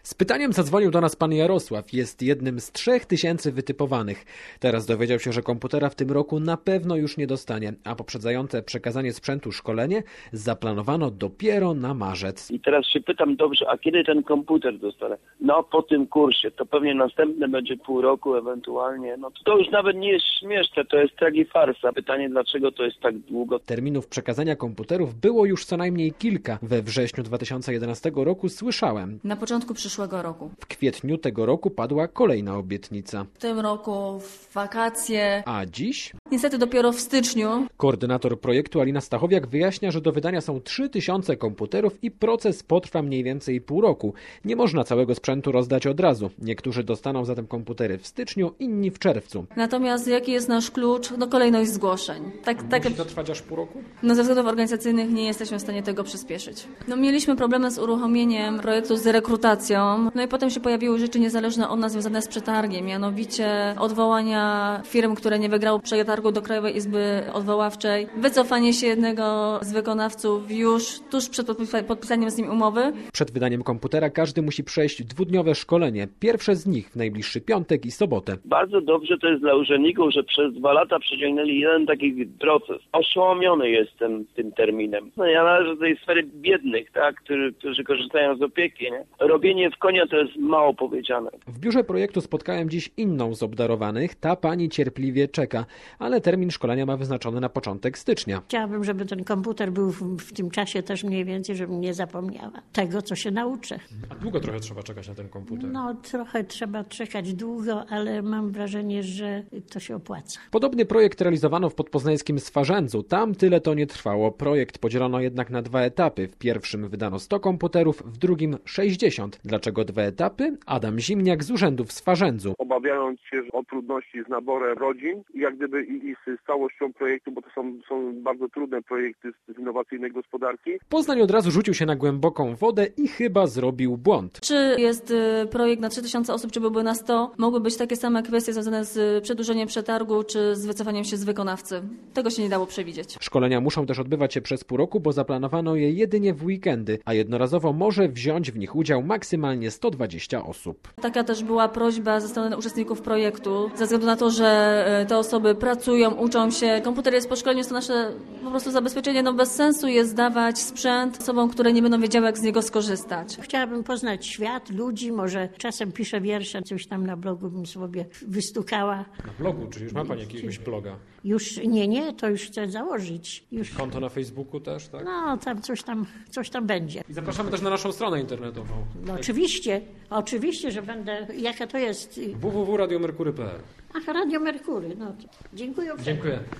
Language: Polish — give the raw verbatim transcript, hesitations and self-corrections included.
Z pytaniem zadzwonił do nas pan Jarosław. Jest jednym z trzech tysięcy wytypowanych. Teraz dowiedział się, że komputera w tym roku na pewno już nie dostanie, a poprzedzające przekazanie sprzętu szkolenie zaplanowano dopiero na marzec. I teraz się pytam, dobrze, a kiedy ten komputer dostanę? No po tym kursie, to pewnie następne będzie pół roku ewentualnie. No to już nawet nie jest śmieszne, to jest tragifarsa. Pytanie, dlaczego to jest tak długo? Terminów przekazania komputerów było już co najmniej kilka. We wrześniu dwa tysiące jedenastego roku słyszałem. Na początku przyszłego roku. W kwietniu tego roku padła kolejna obietnica. W tym roku w wakacje. A dziś? Niestety dopiero w styczniu. Koordynator projektu Alina Stachowiak wyjaśnia, że do wydania są trzy tysiące komputerów i proces potrwa mniej więcej pół roku. Nie można całego sprzętu rozdać od razu. Niektórzy dostaną zatem komputery w styczniu, inni w czerwcu. Natomiast jaki jest nasz klucz? No kolejność zgłoszeń. Tak, tak, Musi to trwać aż pół roku? No ze względów organizacyjnych nie jesteśmy w stanie tego przyspieszyć. No mieliśmy problemy z uruchomieniem projektu z rekrutacją. No i potem się pojawiły rzeczy niezależne od nas związane z przetargiem, mianowicie odwołania firm, które nie wygrały przetargu do Krajowej Izby Odwoławczej, wycofanie się jednego z wykonawców już tuż przed podpisaniem z nim umowy. Przed wydaniem komputera każdy musi przejść dwudniowe szkolenie. Pierwsze z nich w najbliższy piątek i sobotę. Bardzo dobrze to jest dla urzędników, że przez dwa lata przeciągnęli jeden taki proces. Oszołomiony jestem tym terminem. No ja należę do tej sfery biednych, tak, którzy, którzy korzystają z opieki. Nie? Robienie w konia to jest mało powiedziane. W biurze projektu spotkałem dziś inną z obdarowanych. Ta pani cierpliwie czeka, ale termin szkolenia ma wyznaczony na początek stycznia. Chciałabym, żeby ten komputer był w, w tym czasie też mniej więcej, żebym nie zapomniała tego, co się nauczę. A długo trochę trzeba czekać na ten komputer? No trochę trzeba czekać długo, ale mam wrażenie, że to się opłaca. Podobny projekt realizowano w podpoznańskim Swarzędzu. Tam tyle to nie trwało. Projekt podzielono jednak na dwa etapy. W pierwszym wydano sto komputerów, w drugim sześćdziesiąt. Dlaczego dwa etapy? Adam Zimniak z urzędu w Swarzędzu. Obawiając się o trudności z naborem rodzin, jak gdyby i, i z całością projektu, bo to są, są bardzo trudne projekty z innowacyjnej gospodarki. Poznań od razu rzucił się na głęboką wodę i chyba zrobił błąd. Czy jest projekt na trzy tysiące osób, czy byłby na sto? Mogły być takie same kwestie związane z przedłużeniem przetargu, czy z wycofaniem się z wykonawcy. Tego się nie dało przewidzieć. Szkolenia muszą też odbywać się przez pół roku, bo zaplanowano je jedynie w weekendy, a jednorazowo może wziąć w nich udział maksymalnie sto dwadzieścia osób. Taka też była prośba ze strony uczestników projektu, ze względu na to, że te osoby pracują, uczą się. Komputer jest po szkoleniu, jest to nasze po prostu zabezpieczenie. No bez sensu jest dawać sprzęt osobom, które nie będą wiedziały, jak z niego skorzystać. Chciałabym poznać świat, ludzi, może czasem piszę wiersze, coś tam na blogu bym sobie wystukała. Na blogu? Czy już ma pani jakiegoś bloga? Już nie, nie, to już chcę założyć. Już... Konto na Facebooku też, tak? No, tam coś tam, coś tam będzie. I zapraszamy też na naszą stronę internetową. No oczywiście, oczywiście, że będę, jaka to jest? w w w kropka radio merkury kropka p l. Ach, Radio Merkury, no to dziękuję. Dziękuję.